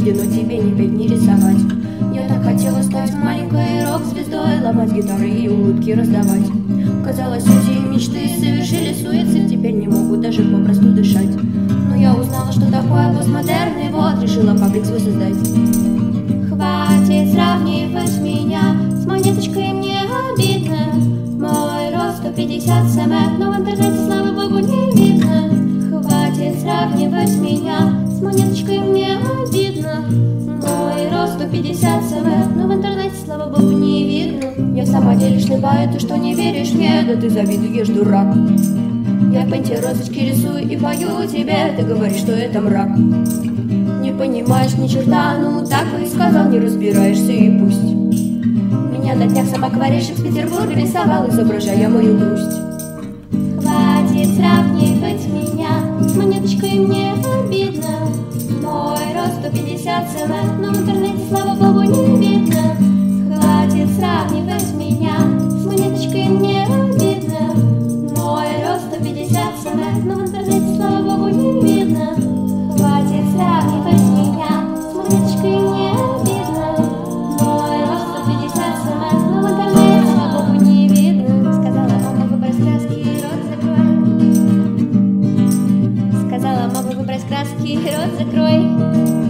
суждено тебе не петь, не рисовать. Я так хотела стать маленькой рок-звездой, ломать гитары и улыбки раздавать. Казалось, эти мечты совершили суицид, теперь не могут даже попросту дышать. Но я узнала, что такое постмодерн, и вот решила паблик свой создать. Хватит сравнивать меня с монеточкой, мне обидно. Мой рост 150 см, но в интернете, слава богу, не видно. Хватит сравнивать меня с монеточкой, мне обидно. Мой рост 150 см, но в интернете, слава богу, не видно. Я в самом деле шлепаю, ты что не веришь мне? Да ты завидуешь, дурак. Я пенти розочки рисую и пою тебе, ты говоришь, что это мрак. Не понимаешь ни черта, ну так бы и сказал, не разбираешься и пусть. Меня на днях сам акварельщик в Петербурге рисовал, изображая мою грусть. Хватит сравнивать меня с монеточкой, мне обидно. Мой рост 150 см, но в интернете, слава богу, не видно. Хватит сравнивать меня с монеточкой, мне обидно. Мой рост 150 см, но в интернете, слава богу, не видно. Хватит сравнивать меня с монеточкой, мне обидно. Мой рост 150 см, но в интернете, слава богу, не видно. Сказала мама, выбрось краски и рот закрой. Сказала мама, выбрось краски и рот закрой.